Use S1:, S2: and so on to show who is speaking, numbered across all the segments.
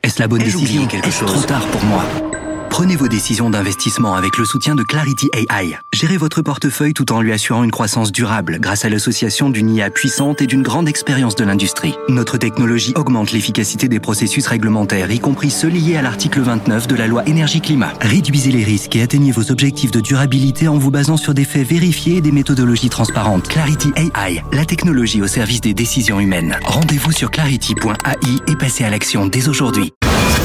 S1: Est-ce la bonne décision? Est-ce trop tard pour moi? Prenez vos décisions d'investissement avec le soutien de Clarity AI. Gérez votre portefeuille tout en lui assurant une croissance durable grâce à l'association d'une IA puissante et d'une grande expérience de l'industrie. Notre technologie augmente l'efficacité des processus réglementaires, y compris ceux liés à l'article 29 de la loi Énergie-Climat. Réduisez les risques et atteignez vos objectifs de durabilité en vous basant sur des faits vérifiés et des méthodologies transparentes. Clarity AI, la technologie au service des décisions humaines. Rendez-vous sur clarity.ai et passez à l'action dès aujourd'hui.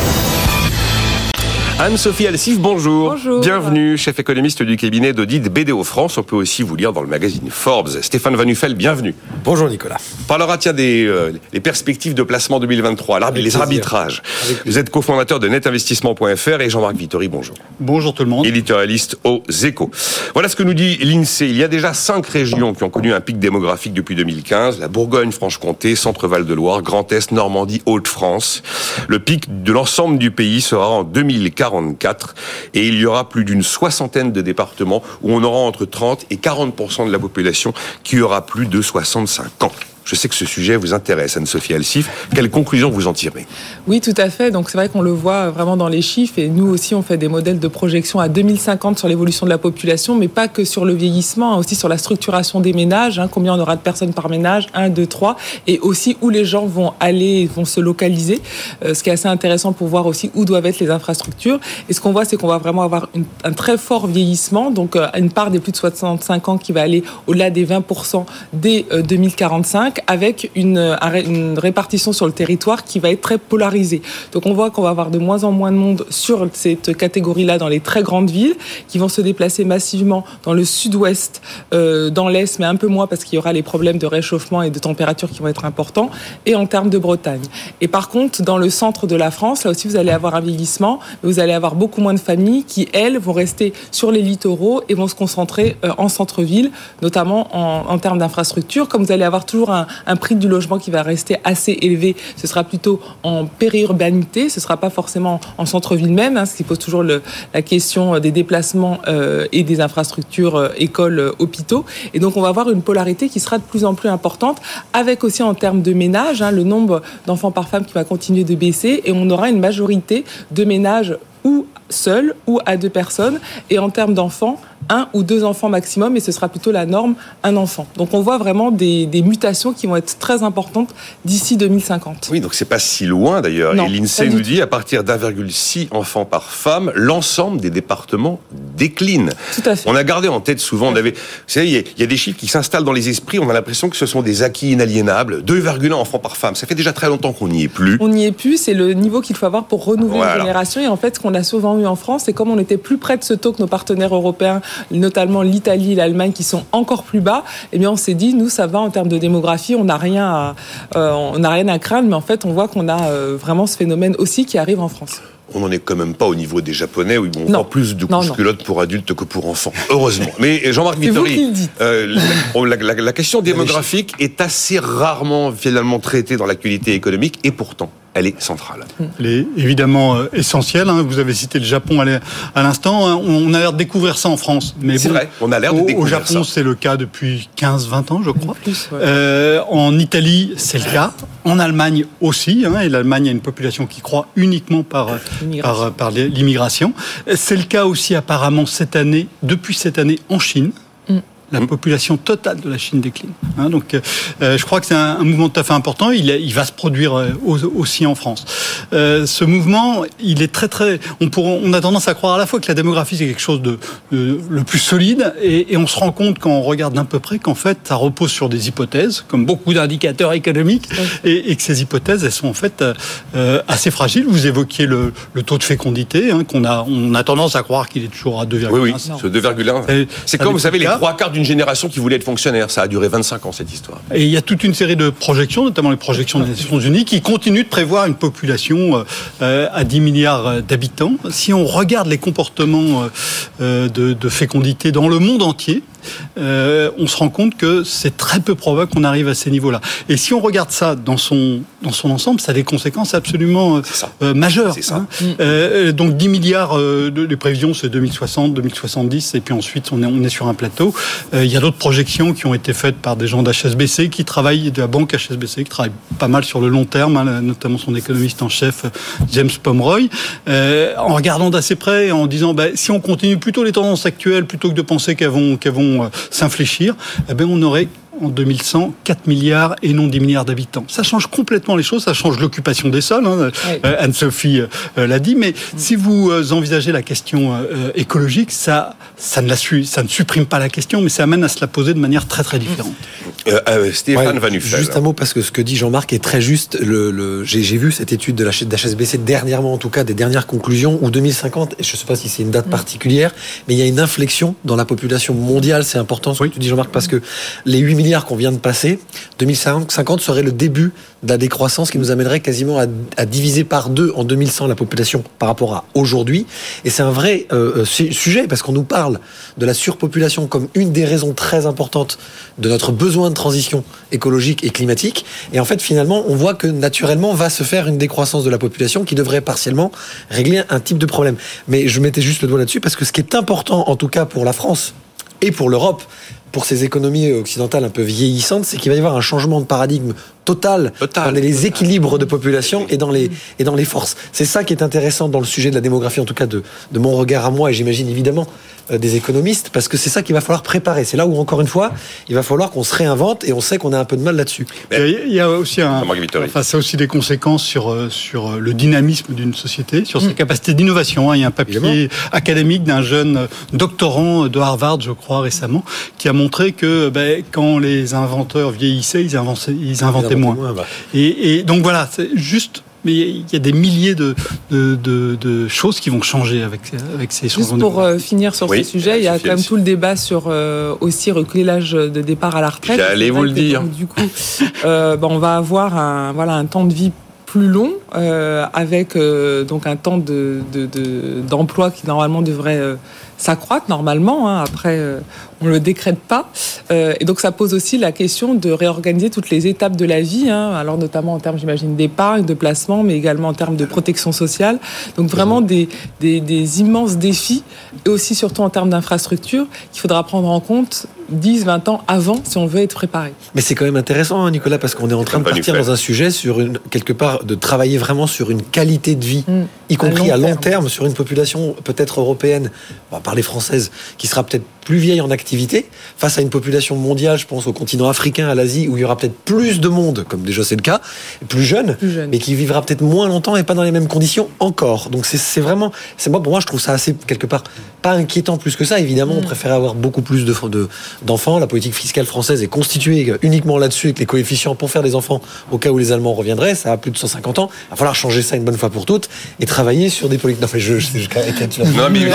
S2: Anne-Sophie Alsif, bonjour.
S3: Bonjour.
S2: Bienvenue, chef économiste du cabinet d'audit BDO France. On peut aussi vous lire dans le magazine Forbes. Stéphane Van Nuffel, bienvenue.
S4: Bonjour Nicolas.
S2: On parlera des perspectives de placement 2023, les arbitrages. Vous êtes cofondateur de netinvestissement.fr et Jean-Marc Vittori, bonjour.
S4: Bonjour tout le monde.
S2: Éditorialiste aux Échos. Voilà ce que nous dit l'INSEE. Il y a déjà 5 régions qui ont connu un pic démographique depuis 2015. La Bourgogne-Franche-Comté, Centre-Val de Loire, Grand Est, Normandie, Hauts-de-France. Le pic de l'ensemble du pays sera en 2044 et il y aura plus d'une soixantaine de départements où on aura entre 30 et 40% de la population qui aura plus de 65 ans. Je sais que ce sujet vous intéresse, Anne-Sophie Alsif. Quelles conclusions vous en tirez?
S3: Oui, tout à fait. Donc c'est vrai qu'on le voit vraiment dans les chiffres et nous aussi on fait des modèles de projection à 2050 sur l'évolution de la population, mais pas que sur le vieillissement, aussi sur la structuration des ménages, combien on aura de personnes par ménage, 1, 2, 3, et aussi où les gens vont aller, vont se localiser, ce qui est assez intéressant pour voir aussi où doivent être les infrastructures. Et ce qu'on voit, c'est qu'on va vraiment avoir un très fort vieillissement, donc une part des plus de 65 ans qui va aller au-delà des 20% dès 2045. Avec une répartition sur le territoire qui va être très polarisée. Donc on voit qu'on va avoir de moins en moins de monde sur cette catégorie-là dans les très grandes villes, qui vont se déplacer massivement dans le sud-ouest, dans l'est, mais un peu moins parce qu'il y aura les problèmes de réchauffement et de température qui vont être importants, et en termes de Bretagne. Et par contre, dans le centre de la France, là aussi vous allez avoir un vieillissement, mais vous allez avoir beaucoup moins de familles qui, elles, vont rester sur les littoraux et vont se concentrer en centre-ville, notamment en termes d'infrastructures. Comme vous allez avoir toujours un prix du logement qui va rester assez élevé, ce sera plutôt en périurbanité, ce ne sera pas forcément en centre-ville même, ce qui pose toujours la question des déplacements et des infrastructures, écoles, hôpitaux. Et donc on va avoir une polarité qui sera de plus en plus importante, avec aussi en termes de ménages, le nombre d'enfants par femme qui va continuer de baisser, et on aura une majorité de ménages ou seuls ou à 2 personnes, et en termes d'enfants, 1 ou 2 enfants maximum, et ce sera plutôt la norme, un enfant. Donc on voit vraiment des mutations qui vont être très importantes d'ici 2050.
S2: Oui, donc c'est pas si loin d'ailleurs.
S3: Non,
S2: et l'INSEE nous dit, à partir d'1,6 enfants par femme, l'ensemble des départements décline.
S3: Tout à fait.
S2: On a gardé en tête souvent, vous savez, il y a des chiffres qui s'installent dans les esprits, on a l'impression que ce sont des acquis inaliénables. 2,1 enfants par femme, ça fait déjà très longtemps qu'on n'y est plus.
S3: On n'y est plus, c'est le niveau qu'il faut avoir pour renouveler une génération. Et en fait, ce qu'on a souvent eu en France, c'est comme on était plus près de ce taux que nos partenaires européens, notamment l'Italie et l'Allemagne, qui sont encore plus bas, eh bien on s'est dit, nous, ça va en termes de démographie, on n'a rien à craindre, mais en fait, on voit qu'on a vraiment ce phénomène aussi qui arrive en France.
S2: On n'en est quand même pas au niveau des Japonais, où ils ont encore plus de couches-culottes pour adultes que pour enfants. Heureusement. Mais Jean-Marc Vittori, la question démographique est assez rarement finalement traitée dans l'actualité économique, et pourtant, elle est centrale.
S4: Elle est évidemment essentielle. Vous avez cité le Japon à l'instant. On a l'air de découvrir ça en France. Mais
S2: c'est vrai, on a l'air de découvrir ça.
S4: Au Japon, c'est le cas depuis 15-20 ans, je crois.
S3: Plus, ouais.
S4: En Italie, c'est le cas. En Allemagne aussi. Et l'Allemagne a une population qui croît uniquement par l'immigration. C'est le cas aussi apparemment depuis cette année en Chine. La population totale de la Chine décline. Donc, je crois que c'est un mouvement tout à fait important. Il va se produire aussi en France. Ce mouvement, il est très. On a tendance à croire à la fois que la démographie c'est quelque chose de le plus solide, et on se rend compte quand on regarde d'un peu près qu'en fait, ça repose sur des hypothèses, comme beaucoup d'indicateurs économiques, et que ces hypothèses, elles sont en fait assez fragiles. Vous évoquiez le taux de fécondité, on a tendance à croire qu'il est toujours à 2,1.
S2: Oui, ce 2,1. C'est comme vous savez les 3/4 d'une génération qui voulait être fonctionnaire. Ça a duré 25 ans, cette histoire. Et
S4: il y a toute une série de projections, notamment les projections des Nations Unies, qui continuent de prévoir une population à 10 milliards d'habitants. Si on regarde les comportements de fécondité dans le monde entier, on se rend compte que c'est très peu probable qu'on arrive à ces niveaux-là. Et si on regarde ça dans son ensemble, ça a des conséquences absolument majeures.
S2: C'est ça.
S4: Donc 10 milliards de prévisions, c'est 2060, 2070, et puis ensuite on est sur un plateau. Il y a d'autres projections qui ont été faites par des gens d'HSBC qui travaillent, de la banque HSBC, qui travaillent pas mal sur le long terme, notamment son économiste en chef James Pomeroy, en regardant d'assez près, en disant si on continue plutôt les tendances actuelles plutôt que de penser qu'elles vont s'infléchir, on aurait en 2100 4 milliards et non 10 milliards d'habitants. Ça change complètement les choses, ça change l'occupation des sols, Anne-Sophie l'a dit, mais si vous envisagez la question écologique, ça ne supprime pas la question, mais ça amène à se la poser de manière très très différente.
S2: Stéphane Van Nuffel.
S5: Juste un mot, parce que ce que dit Jean-Marc est très juste. J'ai vu cette étude d'HSBC dernièrement, en tout cas, des dernières conclusions, où 2050, et je ne sais pas si c'est une date particulière, mais il y a une inflexion dans la population mondiale. C'est important ce que tu dis, Jean-Marc, parce que les 8 milliards qu'on vient de passer, 2050 serait le début de la décroissance qui nous amènerait quasiment à diviser par 2 en 2100 la population par rapport à aujourd'hui. Et c'est un vrai sujet, parce qu'on nous parle de la surpopulation comme une des raisons très importantes de notre besoin de transition écologique et climatique. Et en fait, finalement, on voit que naturellement va se faire une décroissance de la population qui devrait partiellement régler un type de problème. Mais je mettais juste le doigt là-dessus, parce que ce qui est important, en tout cas pour la France et pour l'Europe, pour ces économies occidentales un peu vieillissantes, c'est qu'il va y avoir un changement de paradigme total dans les équilibres de population et dans les forces. C'est ça qui est intéressant dans le sujet de la démographie, en tout cas de mon regard à moi, et j'imagine évidemment des économistes, parce que c'est ça qu'il va falloir préparer. C'est là où, encore une fois, il va falloir qu'on se réinvente, et on sait qu'on a un peu de mal là-dessus.
S4: Il y a aussi ça a aussi des conséquences sur le dynamisme d'une société, sur sa capacité d'innovation. Il y a un papier académique d'un jeune doctorant de Harvard, je crois, récemment, qui a montré que quand les inventeurs vieillissaient, ils inventaient moins. Et donc voilà, c'est juste. Mais il y a des milliers de choses qui vont changer avec ces changements.
S3: Juste pour finir sur ce sujet, il y a quand même tout le débat sur aussi reculer l'âge de départ à la retraite.
S2: J'allais vous le dire.
S3: Donc, du coup, on va avoir un temps de vie plus long, avec donc un temps d'emploi qui normalement devrait s'accroître normalement. Après, on le décrète pas. Et donc, ça pose aussi la question de réorganiser toutes les étapes de la vie. Alors, notamment en termes, j'imagine, d'épargne, de placement, mais également en termes de protection sociale. Donc, vraiment des immenses défis, et aussi surtout en termes d'infrastructures qu'il faudra prendre en compte 10, 20 ans avant si on veut être préparé.
S5: Mais c'est quand même intéressant, Nicolas, parce qu'on est en train de partir dans un sujet quelque part, de travailler vraiment sur une qualité de vie, y compris à long terme, sur une population peut-être européenne, on va parler française, qui sera peut-être plus vieille en activité, face à une population mondiale, je pense au continent africain, à l'Asie, où il y aura peut-être plus de monde, comme déjà c'est le cas, plus jeune, mais qui vivra peut-être moins longtemps et pas dans les mêmes conditions encore. Donc c'est vraiment, pour moi, je trouve ça assez, quelque part, pas inquiétant plus que ça. Évidemment, on préférait avoir beaucoup plus d'enfants. La politique fiscale française est constituée uniquement là-dessus, avec les coefficients pour faire des enfants au cas où les Allemands reviendraient. Ça a plus de 150 ans. Il va falloir changer ça une bonne fois pour toutes et travailler sur des politiques. Non, mais je caricature.
S2: Non, mais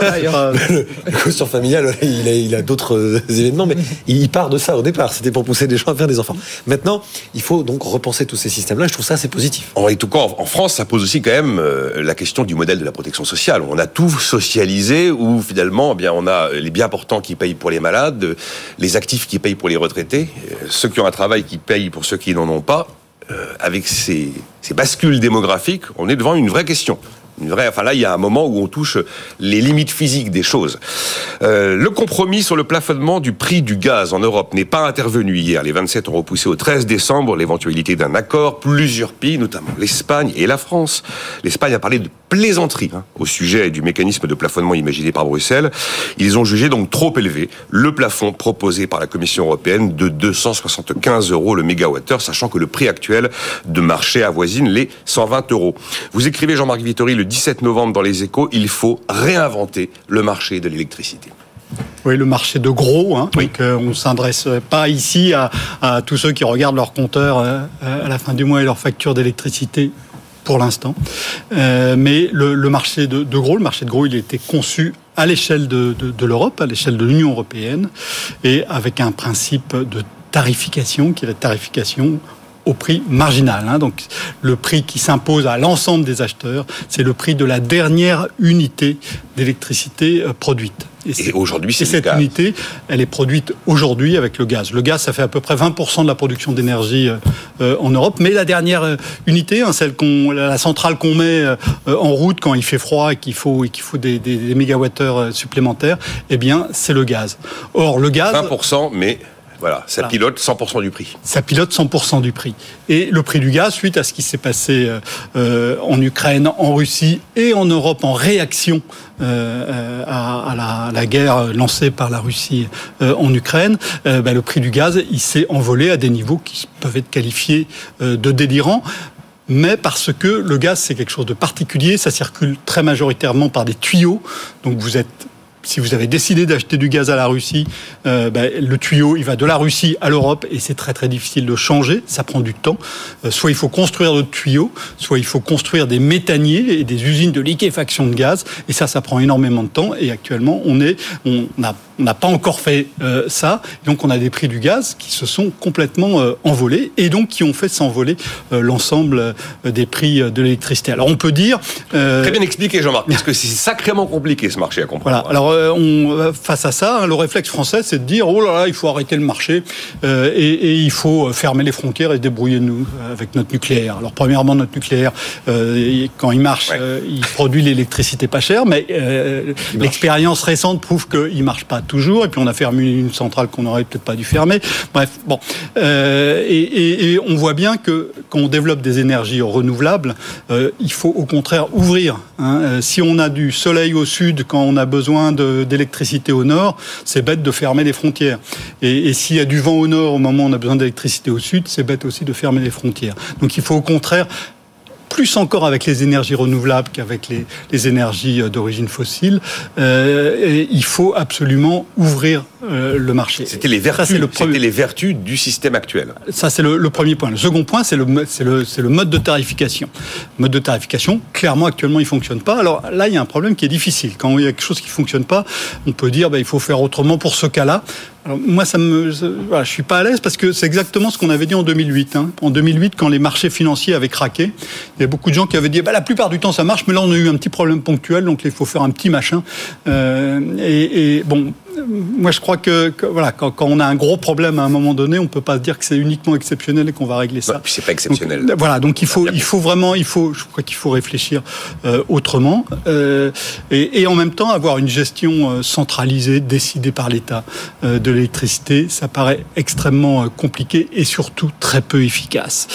S5: le quotient familial, il a d'autres événements, mais il part de ça au départ. C'était pour pousser des gens à faire des enfants. Maintenant, il faut donc repenser tous ces systèmes-là. Je trouve ça assez positif.
S2: En tout cas, en France, ça pose aussi quand même la question du modèle de la protection sociale. On a tout socialisé, où finalement, on a les bien portants qui payent pour les malades, les actifs qui payent pour les retraités, ceux qui ont un travail qui payent pour ceux qui n'en ont pas. Avec ces bascules démographiques, on est devant une vraie question. Là, il y a un moment où on touche les limites physiques des choses. Le compromis sur le plafonnement du prix du gaz en Europe n'est pas intervenu hier. Les 27 ont repoussé au 13 décembre l'éventualité d'un accord. Plusieurs pays, notamment l'Espagne et la France. L'Espagne a parlé de plaisanterie au sujet du mécanisme de plafonnement imaginé par Bruxelles. Ils ont jugé donc trop élevé le plafond proposé par la Commission européenne de 275 € le mégawattheure, sachant que le prix actuel de marché avoisine les 120 €. Vous écrivez, Jean-Marc Vittori, le 17 novembre dans Les Échos, il faut réinventer le marché de l'électricité.
S4: Oui, le marché de gros. Donc, on ne s'adresse pas ici à tous ceux qui regardent leur compteur à la fin du mois et leur facture d'électricité pour l'instant. Mais le marché de gros, il a été conçu à l'échelle de l'Europe, à l'échelle de l'Union européenne, et avec un principe de tarification, qui est la tarification au prix marginal. Donc le prix qui s'impose à l'ensemble des acheteurs, c'est le prix de la dernière unité d'électricité produite.
S2: Et aujourd'hui, c'est
S4: cette unité, elle est produite aujourd'hui avec le gaz. Le gaz, ça fait à peu près 20% de la production d'énergie en Europe. Mais la dernière unité, la centrale qu'on met en route quand il fait froid et qu'il faut des mégawattheures supplémentaires, eh bien, c'est le gaz. Or, le gaz...
S2: 20%, mais... Voilà, ça pilote 100% du prix.
S4: Ça pilote 100% du prix. Et le prix du gaz, suite à ce qui s'est passé en Ukraine, en Russie et en Europe en réaction à la guerre lancée par la Russie en Ukraine, le prix du gaz, il s'est envolé à des niveaux qui peuvent être qualifiés de délirants. Mais parce que le gaz, c'est quelque chose de particulier, ça circule très majoritairement par des tuyaux. Donc si vous avez décidé d'acheter du gaz à la Russie, le tuyau, il va de la Russie à l'Europe et c'est très très difficile de changer, ça prend du temps. Soit il faut construire d'autres tuyaux, soit il faut construire des méthaniers et des usines de liquéfaction de gaz et ça prend énormément de temps et actuellement on n'a pas encore fait ça. Donc on a des prix du gaz qui se sont complètement envolés et donc qui ont fait s'envoler l'ensemble des prix de l'électricité. Alors on peut dire...
S2: Très bien expliqué Jean-Marc, parce que c'est sacrément compliqué ce marché à comprendre.
S4: Voilà. Alors face à ça, le réflexe français, c'est de dire oh là là, il faut arrêter le marché et il faut fermer les frontières et se débrouiller nous avec notre nucléaire. Alors premièrement, notre nucléaire, quand il marche, il produit l'électricité pas chère, mais l'expérience récente prouve qu'il marche pas toujours. Et puis on a fermé une centrale qu'on n'aurait peut-être pas dû fermer. Bref, bon, et on voit bien que quand on développe des énergies renouvelables, il faut au contraire ouvrir. Si on a du soleil au sud quand on a besoin d'électricité au nord, c'est bête de fermer les frontières. Et s'il y a du vent au nord au moment où on a besoin d'électricité au sud, c'est bête aussi de fermer les frontières. Donc il faut au contraire, plus encore avec les énergies renouvelables qu'avec les énergies d'origine fossile, il faut absolument ouvrir le marché.
S2: C'était les vertus du système actuel.
S4: Ça, c'est le premier point. Le second point, c'est le mode de tarification. Le mode de tarification, clairement, actuellement, il ne fonctionne pas. Alors là, il y a un problème qui est difficile. Quand il y a quelque chose qui ne fonctionne pas, on peut dire il faut faire autrement pour ce cas-là. Alors, moi, je suis pas à l'aise parce que c'est exactement ce qu'on avait dit en 2008. En 2008, quand les marchés financiers avaient craqué, il y a beaucoup de gens qui avaient dit la plupart du temps ça marche, mais là on a eu un petit problème ponctuel, donc il faut faire un petit machin. Moi je crois que voilà, quand on a un gros problème à un moment donné, on peut pas se dire que c'est uniquement exceptionnel et qu'on va régler ça.
S2: Ouais, puis c'est pas exceptionnel.
S4: Donc, voilà, donc je crois qu'il faut réfléchir autrement et en même temps avoir une gestion centralisée, décidée par l'État de l'électricité, ça paraît extrêmement compliqué et surtout très peu efficace.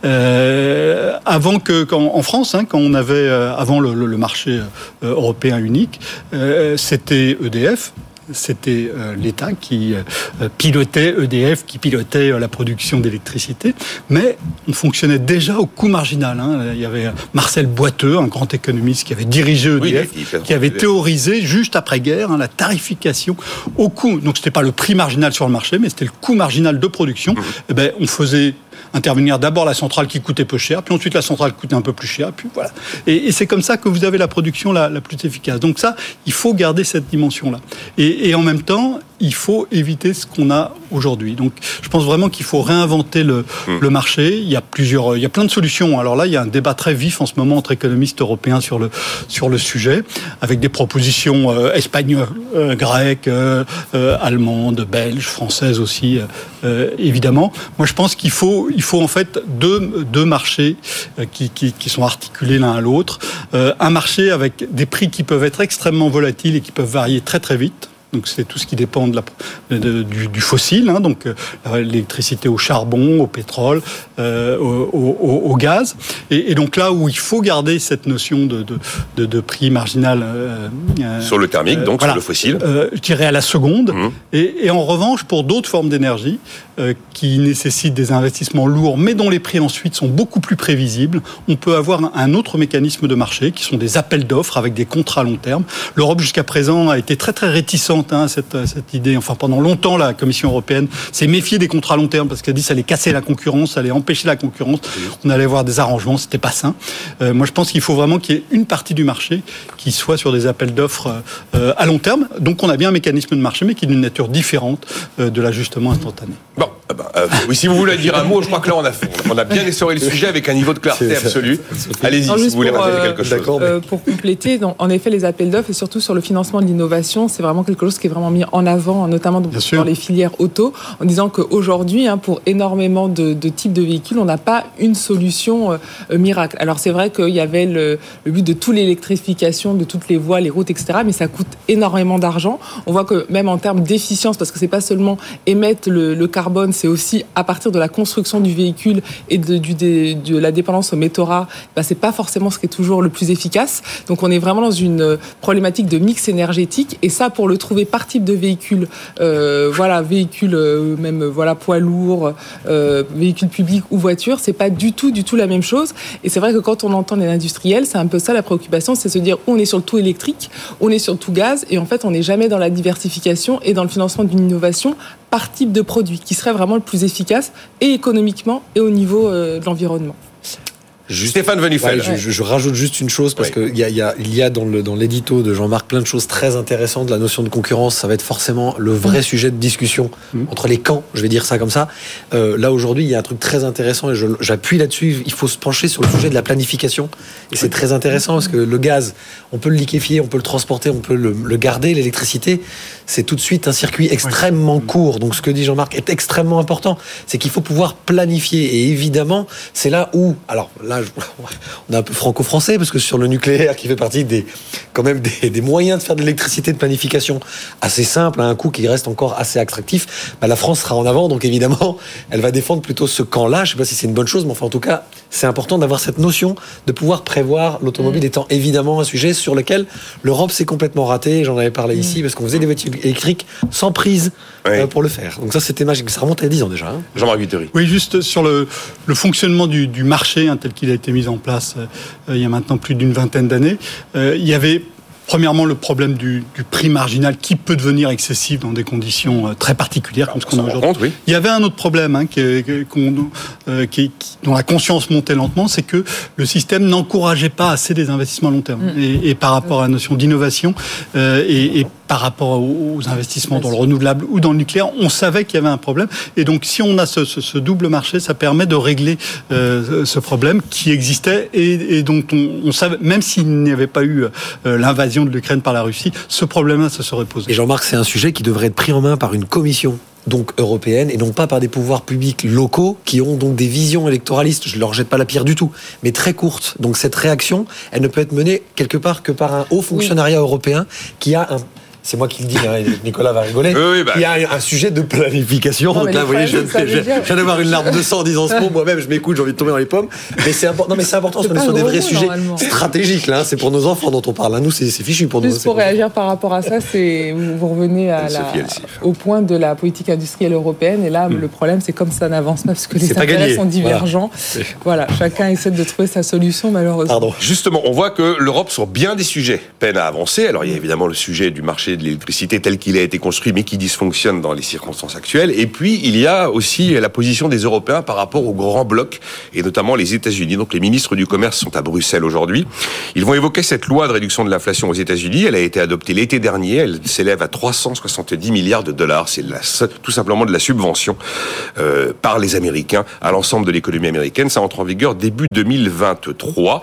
S4: En France, quand on avait avant le marché européen unique, c'était EDF. C'était l'État qui pilotait EDF, qui pilotait la production d'électricité, mais on fonctionnait déjà au coût marginal. Il y avait Marcel Boiteux, un grand économiste qui avait dirigé EDF, qui avait théorisé juste après-guerre la tarification au coût. Donc c'était pas le prix marginal sur le marché, mais c'était le coût marginal de production. On faisait intervenir d'abord la centrale qui coûtait peu cher, puis ensuite la centrale qui coûtait un peu plus cher, puis voilà. Et c'est comme ça que vous avez la production la plus efficace. Donc ça, il faut garder cette dimension-là. Et en même temps, il faut éviter ce qu'on a aujourd'hui. Donc, je pense vraiment qu'il faut réinventer le marché. Il y a plein de solutions. Alors là, il y a un débat très vif en ce moment entre économistes européens sur le sujet, avec des propositions espagnoles, grecques, allemandes, belges, françaises aussi, évidemment. Moi, je pense qu'il faut en fait deux marchés qui sont articulés l'un à l'autre. Un marché avec des prix qui peuvent être extrêmement volatiles et qui peuvent varier très très vite. Donc c'est tout ce qui dépend du fossile, donc l'électricité au charbon, au pétrole, au gaz. Et donc là où il faut garder cette notion de prix marginal
S2: sur le thermique, donc sur le fossile,
S4: je dirais à la seconde. Et en revanche, pour d'autres formes d'énergie qui nécessitent des investissements lourds, mais dont les prix ensuite sont beaucoup plus prévisibles, on peut avoir un autre mécanisme de marché qui sont des appels d'offres avec des contrats à long terme. L'Europe jusqu'à présent a été très très réticente cette idée. Enfin, pendant longtemps, la Commission européenne s'est méfiée des contrats à long terme parce qu'elle dit que ça allait casser la concurrence, ça allait empêcher la concurrence. On allait avoir des arrangements, c'était pas sain. Moi, je pense qu'il faut vraiment qu'il y ait une partie du marché qui soit sur des appels d'offres à long terme. Donc, on a bien un mécanisme de marché, mais qui est d'une nature différente de l'ajustement instantané.
S2: Bon. Oui, si vous voulez dire un mot, je crois que là on a bien essoré le sujet avec un niveau de clarté absolu. Allez-y, si vous voulez rajouter quelque chose.
S3: Pour compléter, donc, en effet, les appels d'offres et surtout sur le financement de l'innovation, c'est vraiment quelque chose qui est vraiment mis en avant, notamment dans les filières auto, en disant qu'aujourd'hui, pour énormément de types de véhicules, on n'a pas une solution miracle. Alors c'est vrai qu'il y avait le but de toute l'électrification de toutes les voies, les routes, etc., mais ça coûte énormément d'argent. On voit que même en termes d'efficience, parce que c'est pas seulement émettre le carbone, c'est aussi à partir de la construction du véhicule et de la dépendance aux métaux rares, c'est pas forcément ce qui est toujours le plus efficace. Donc on est vraiment dans une problématique de mix énergétique, et ça, pour le trouver par type de véhicule, poids lourd, véhicule public ou voiture, c'est pas du tout la même chose. Et c'est vrai que quand on entend les industriels, c'est un peu ça la préoccupation, c'est se dire on est sur le tout électrique, on est sur le tout gaz, et en fait on n'est jamais dans la diversification et dans le financement d'une innovation par type de produit, qui serait vraiment le plus efficace, et économiquement et au niveau de l'environnement.
S2: Stéphane Venufel.
S5: Je rajoute juste une chose, parce qu'il y a dans l'édito de Jean-Marc plein de choses très intéressantes. La notion de concurrence, ça va être forcément le vrai sujet de discussion entre les camps, je vais dire ça comme ça. Là, aujourd'hui, il y a un truc très intéressant, et j'appuie là-dessus. Il faut se pencher sur le sujet de la planification. Et c'est très intéressant, parce que le gaz, on peut le liquéfier, on peut le transporter, on peut le garder. L'électricité, c'est tout de suite un circuit extrêmement court. Donc, ce que dit Jean-Marc est extrêmement important. C'est qu'il faut pouvoir planifier. Et évidemment, c'est là où... Alors là, on est un peu franco-français, parce que sur le nucléaire, qui fait partie des moyens de faire de l'électricité de planification assez simple, à un coût qui reste encore assez attractif, la France sera en avant, donc évidemment, elle va défendre plutôt ce camp-là. Je ne sais pas si c'est une bonne chose, mais enfin, en tout cas, c'est important d'avoir cette notion de pouvoir prévoir, l'automobile étant évidemment un sujet sur lequel l'Europe s'est complètement ratée. J'en avais parlé ici, parce qu'on faisait des voitures électriques sans prise pour le faire. Donc ça, c'était magique. Ça remonte à 10 ans déjà.
S2: Jean-Marc Vittori.
S4: Oui, juste sur le fonctionnement du marché, tel qu'il a été mis en place il y a maintenant plus d'une vingtaine d'années. Il y avait premièrement le problème du prix marginal, qui peut devenir excessif dans des conditions très particulières, comme ce qu'on a aujourd'hui.
S2: Oui.
S4: Il y avait un autre problème dont la conscience montait lentement, c'est que le système n'encourageait pas assez des investissements à long terme. Et par rapport à la notion d'innovation et par rapport aux investissements dans le renouvelable ou dans le nucléaire, on savait qu'il y avait un problème. Et donc, si on a ce double marché, ça permet de régler ce problème qui existait et dont on savait, même s'il n'y avait pas eu l'invasion de l'Ukraine par la Russie, ce problème-là se serait posé.
S5: Et Jean-Marc, c'est un sujet qui devrait être pris en main par une commission, donc européenne, et non pas par des pouvoirs publics locaux qui ont donc des visions électoralistes. Je ne leur jette pas la pierre du tout, mais très courtes. Donc cette réaction, elle ne peut être menée quelque part que par un haut fonctionnariat européen qui a un... C'est moi qui le dis, Nicolas va rigoler. Il y a un sujet de planification. Donc là, vous voyez, je viens d'avoir une larme de sang en disant ce mot. Moi-même, je m'écoute, j'ai envie de tomber dans les pommes. Mais c'est important. Non, mais c'est important parce qu'on est sur des vrais sujets stratégiques. Là, c'est pour nos enfants dont on parle. Nous, c'est fichu pour nous.
S3: Juste pour réagir par rapport à ça, vous revenez au point de la politique industrielle européenne. Et là, le problème, c'est comme ça n'avance pas, parce que les intérêts sont divergents. Voilà, chacun essaie de trouver sa solution, malheureusement.
S2: Pardon. Justement, on voit que l'Europe, sur bien des sujets, peine à avancer. Alors, il y a évidemment le sujet du marché de l'électricité tel qu'il a été construit, mais qui dysfonctionne dans les circonstances actuelles. Et puis, il y a aussi la position des Européens par rapport aux grands blocs, et notamment les États-Unis. Donc, les ministres du Commerce sont à Bruxelles aujourd'hui. Ils vont évoquer cette loi de réduction de l'inflation aux États-Unis. Elle a été adoptée l'été dernier. Elle s'élève à 370 milliards de dollars. C'est tout simplement de la subvention par les Américains à l'ensemble de l'économie américaine. Ça entre en vigueur début 2023.